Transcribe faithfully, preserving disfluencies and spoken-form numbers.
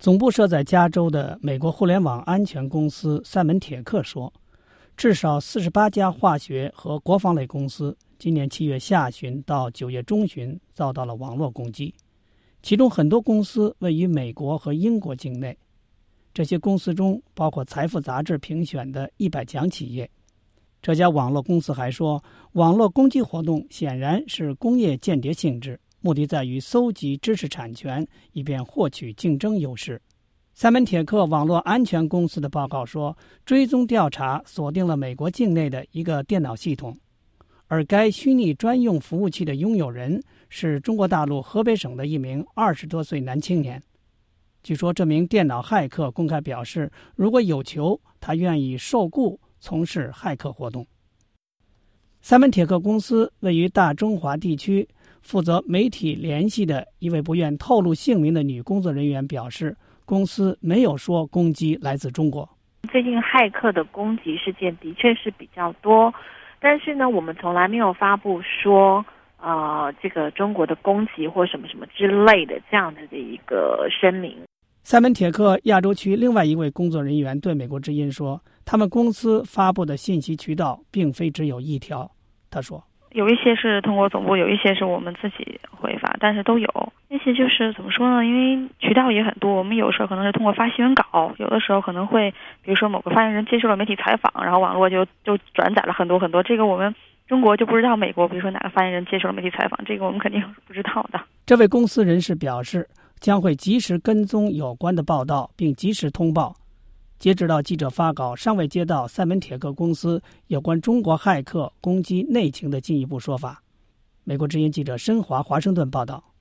总部设在加州的美国互联网安全公司赛门铁克说，至少四十八家化学和国防类公司今年七月下旬到九月中旬遭到了网络攻击，其中很多公司位于美国和英国境内。这些公司中包括财富杂志评选的一百强企业。这家网络公司还说，网络攻击活动显然是工业间谍性质，目的在于搜集知识产权，以便获取竞争优势。赛门铁克网络安全公司的报告说，追踪调查锁定了美国境内的一个电脑系统，而该虚拟专用服务器的拥有人是中国大陆河北省的一名二十多岁男青年。据说这名电脑骇客公开表示，如果有求，他愿意受雇从事骇客活动。赛门铁克公司位于大中华地区，负责媒体联系的一位不愿透露姓名的女工作人员表示，公司没有说攻击来自中国。 最近骇客的攻击事件的确是比较多，但是呢，我们从来没有发布说呃，这个中国的攻击或什么什么之类的这样子的一个声明。 赛门铁克亚洲区另外一位工作人员对美国之音说，他们公司发布的信息渠道并非只有一条。他说， 有一些是通过总部，有一些是我们自己会发，但是都有。那些就是怎么说呢，因为渠道也很多，我们有时候可能是通过发新闻稿，有的时候可能会比如说某个发言人接受了媒体采访，然后网络就就转载了很多很多，这个我们中国就不知道美国比如说哪个发言人接受了媒体采访，这个我们肯定是不知道的。 这位公司人士表示，将会及时跟踪有关的报道并及时通报。截止到记者发稿，尚未接到赛门铁克公司有关中国骇客攻击内情的进一步说法。美国之音记者申华华盛顿报道。